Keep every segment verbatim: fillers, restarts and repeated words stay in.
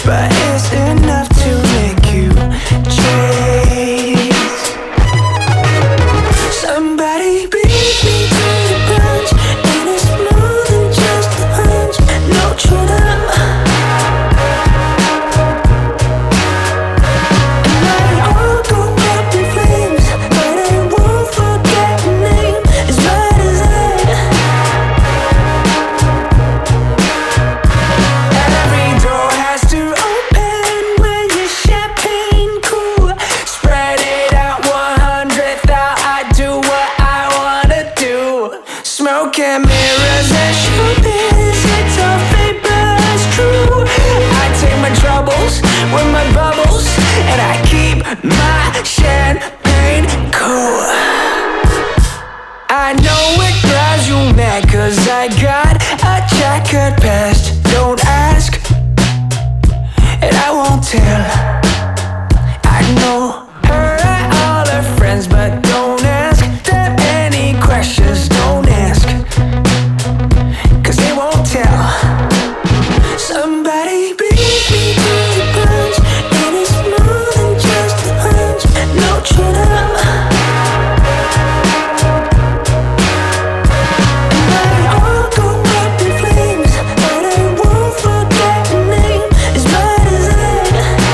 but it's enough to make you chase. Somebody beat me to the punch, and it's more than just a hunch. No true love. It might all go up in flames, but I won't forget your name. As bad as that. Every door has to open when your champagne cool. Spread it out one hundredth out. I do what I wanna do. Smoke and mirrors and showbiz, it's all fake but it's true. I take my troubles with my bubbles, and I keep my champagne cool. I know it drives you mad, cause I got a checkered past. Don't ask, and I won't tell. I know her and all her friends, but don't ask them any questions. Don't ask, cause they won't tell. Somebody beat me to the punch, and it's more than just a hunch. No true love. It might all go up in flames, but I won't forget your name. As bad as that.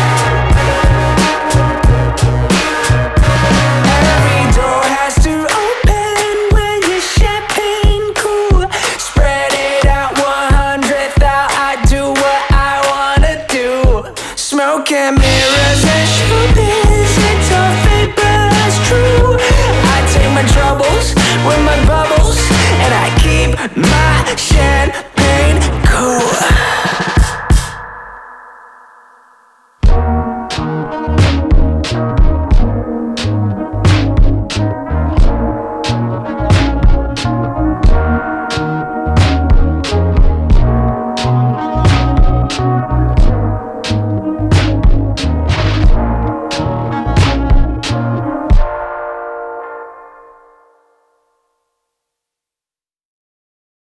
Every door has to open when your champagne cool. Spread it out one hundredth out. I do what I wanna do. Smoke and mirrors and showbiz, it's all fake but it's true. I take my troubles with my bubbles, and I keep my champagne